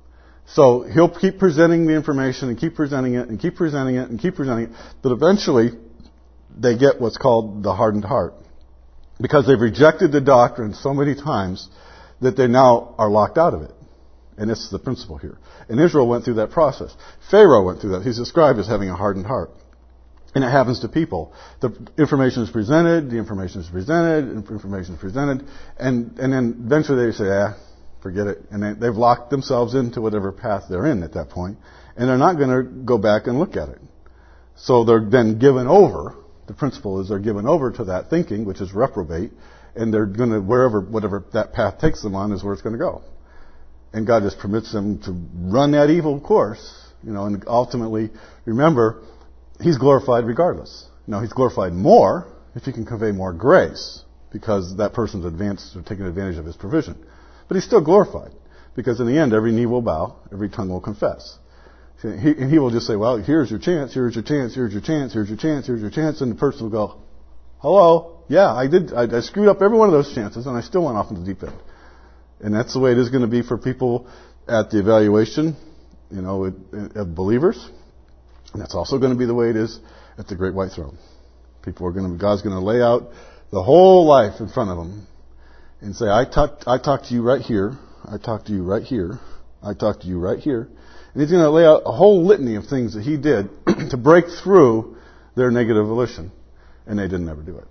So He'll keep presenting the information and keep presenting it and keep presenting it and keep presenting it, but eventually they get what's called the hardened heart. Because they've rejected the doctrine so many times that they now are locked out of it. And it's the principle here. And Israel went through that process. Pharaoh went through that. He's described as having a hardened heart. And it happens to people. The information is presented, the information is presented, information is presented, and, and then eventually they say, ah, Forget it. And they, they've locked themselves into whatever path they're in at that point, and they're not going to go back and look at it. So they're then given over. The principle is they're given over to that thinking, which is reprobate, and they're going to, wherever, whatever that path takes them on is where it's going to go. And God just permits them to run that evil course, you know, and ultimately, remember, He's glorified regardless. Now, He's glorified more if He can convey more grace, because that person's advanced or taking advantage of His provision. But He's still glorified, because in the end, every knee will bow, every tongue will confess. He, and He will just say, well, here's your chance, here's your chance, here's your chance, here's your chance, here's your chance, and the person will go, hello, yeah, I did, I, I screwed up every one of those chances, and I still went off into the deep end. And that's the way it is going to be for people at the evaluation, you know, of believers. And that's also going to be the way it is at the Great White Throne. People are going to, God's going to lay out the whole life in front of them and say, I talked, I talked to you right here, I talked to you right here, I talked to you right here. And He's going to lay out a whole litany of things that He did to break through their negative volition. And they didn't ever do it.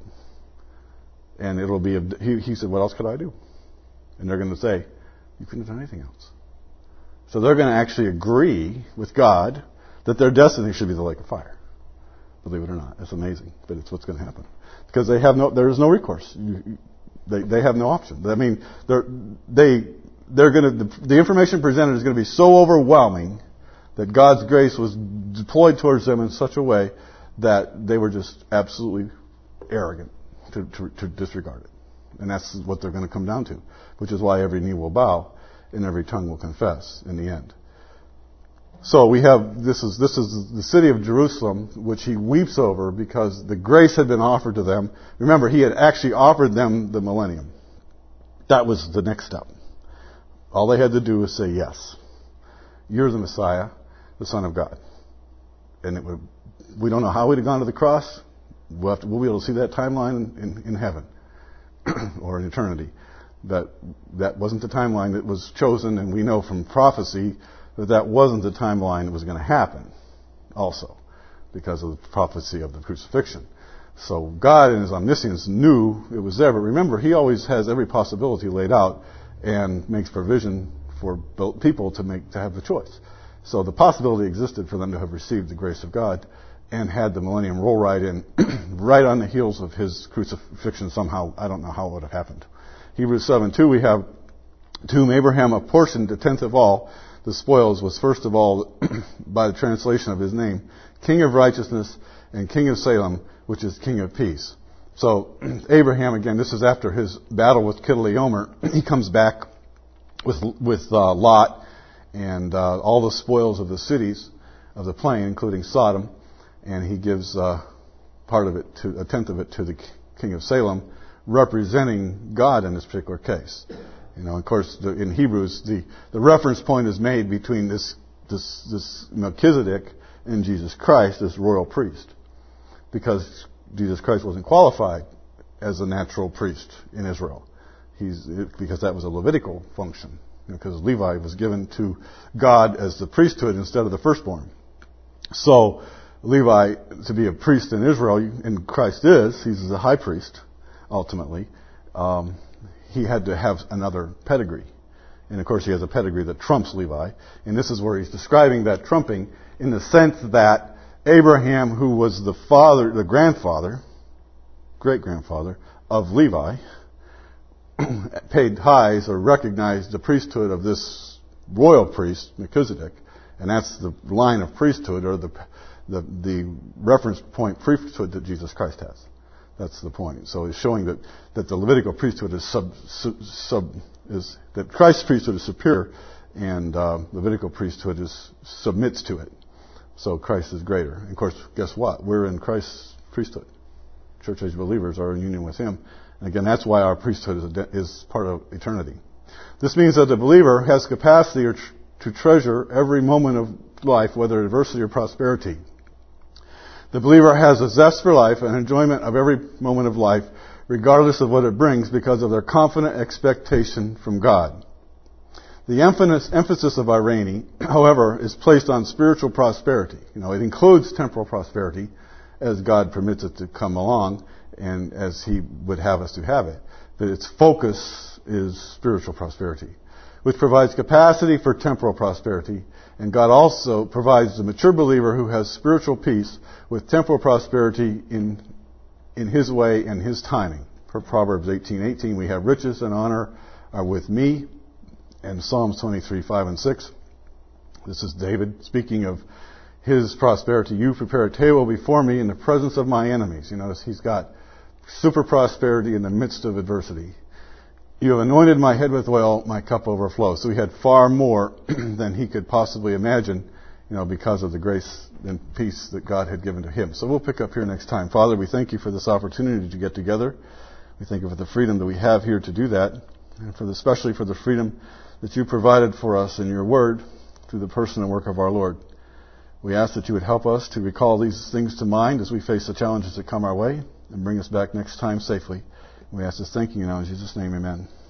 And it'll be, a, he, he said, what else could I do? And they're going to say, you couldn't have done anything else. So they're going to actually agree with God that their destiny should be the lake of fire. Believe it or not. It's amazing, but it's what's going to happen. Because they have no, there is no recourse. You, they, they have no option. I mean, they're, they, they're going to, the, the information presented is going to be so overwhelming that God's grace was deployed towards them in such a way that they were just absolutely arrogant to, to, to disregard it. And that's what they're going to come down to, which is why every knee will bow and every tongue will confess in the end. So we have, this is, this is the city of Jerusalem, which He weeps over because the grace had been offered to them. Remember, He had actually offered them the millennium. That was the next step. All they had to do was say, yes, you're the Messiah, the Son of God. And it would, we don't know how we'd have gone to the cross. We'll, have to, we'll be able to see that timeline in, in heaven or in eternity. That that wasn't the timeline that was chosen, and we know from prophecy that that wasn't the timeline that was going to happen also because of the prophecy of the crucifixion. So God in His omniscience knew it was there, but remember, He always has every possibility laid out and makes provision for people to make to have the choice. So the possibility existed for them to have received the grace of God and had the millennium roll right in, right on the heels of His crucifixion somehow. I don't know how it would have happened. Hebrews seven two, we have, to whom Abraham apportioned a tenth of all the spoils, was first of all, by the translation of his name, King of righteousness and King of Salem, which is King of peace. So Abraham, again, this is after his battle with Chedorlaomer. He comes back with with uh, Lot and uh, all the spoils of the cities of the plain, including Sodom, and he gives uh, part of it, to a tenth of it, to the King of Salem, representing God in this particular case. You know, of course, the, in Hebrews, the, the reference point is made between this this, this Melchizedek and Jesus Christ, this royal priest, because Jesus Christ wasn't qualified as a natural priest in Israel. He's because that was a Levitical function, because Levi was given to God as the priesthood instead of the firstborn. So Levi, to be a priest in Israel, and Christ is, he's the high priest ultimately. Um, he had to have another pedigree. And of course he has a pedigree that trumps Levi. And this is where he's describing that trumping in the sense that Abraham, who was the father, the grandfather, great-grandfather of Levi, paid tithes or recognized the priesthood of this royal priest, Melchizedek. And that's the line of priesthood, or the the, the reference point priesthood that Jesus Christ has. That's the point. So it's showing that, that the Levitical priesthood is sub, sub, sub is that Christ's priesthood is superior, and uh, Levitical priesthood is submits to it. So Christ is greater. And of course, guess what? We're in Christ's priesthood. Church age believers are in union with Him. And again, that's why our priesthood is, a, is part of eternity. This means that the believer has capacity or tr- to treasure every moment of life, whether adversity or prosperity. The believer has a zest for life and enjoyment of every moment of life, regardless of what it brings, because of their confident expectation from God. The emphasis of Irene, however, is placed on spiritual prosperity. You know, it includes temporal prosperity, as God permits it to come along, and as He would have us to have it. But its focus is spiritual prosperity. which provides capacity for temporal prosperity. And God also provides the mature believer who has spiritual peace with temporal prosperity in in His way and His timing. For Proverbs eighteen eighteen, we have riches and honor are with me. And Psalms twenty-three five and six. This is David speaking of his prosperity. You prepare a table before me in the presence of my enemies. You notice he's got super prosperity in the midst of adversity. You have anointed my head with oil, my cup overflows. So he had far more than he could possibly imagine, you know, because of the grace and peace that God had given to him. So we'll pick up here next time. Father, we thank you for this opportunity to get together. We thank you for the freedom that we have here to do that, and for the, especially for the freedom that you provided for us in your word through the person and work of our Lord. We ask that you would help us to recall these things to mind as we face the challenges that come our way, and bring us back next time safely. We ask this thanking you now in Jesus' name, amen.